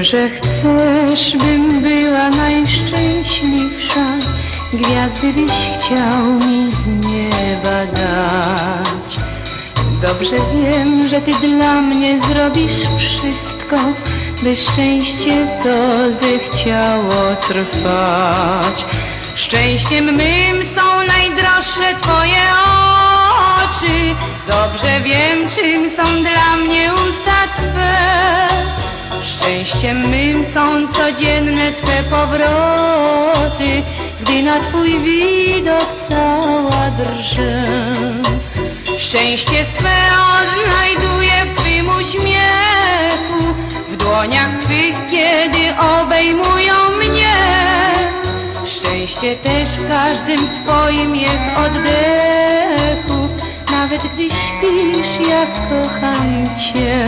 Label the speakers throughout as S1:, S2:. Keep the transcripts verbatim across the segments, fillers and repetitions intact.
S1: że chcesz, bym była najszczęśliwsza, gwiazdy byś chciał mi z nieba dać. Dobrze wiem, że ty dla mnie zrobisz wszystko, by szczęście to zechciało trwać. Szczęściem mym są najdroższe twoje oczy. Dobrze wiem, czym są dla mnie usta twe. Szczęściem mym są codzienne twe powroty, gdy na twój widok cała drżę. Szczęście swe odnajduję w twym uśmiechu, w dłoniach twych, kiedy obejmują mnie. Szczęście też w każdym twoim jest oddechu, nawet gdy śpisz, ja kocham cię.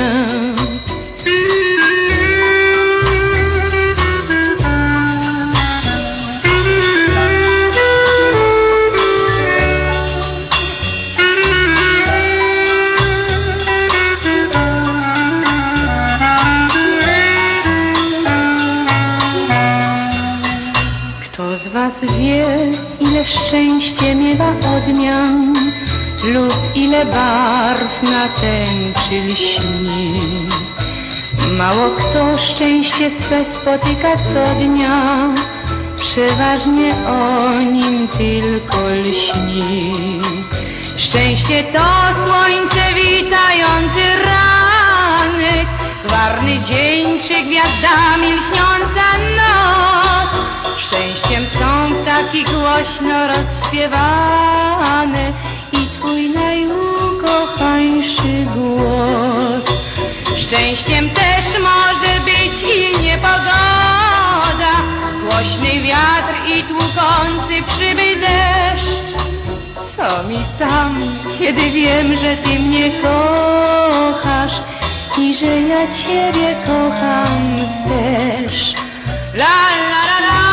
S1: Kto z was wie, ile szczęście miewa odmian, lub ile barw na tęczy lśni? Mało kto szczęście swe spotyka co dnia, przeważnie o nim tylko lśni. Szczęście to słońce witający ranek, gwarny dzień czy gwiazdami lśniąca noc. Szczęściem są ptaki głośno rozśpiewane i twój najukochańszy głos. Szczęściem też może być i niepogoda, głośny wiatr i tłukący przybył deszcz. Co mi tam, kiedy wiem, że ty mnie kochasz i że ja ciebie kocham też. La la la la.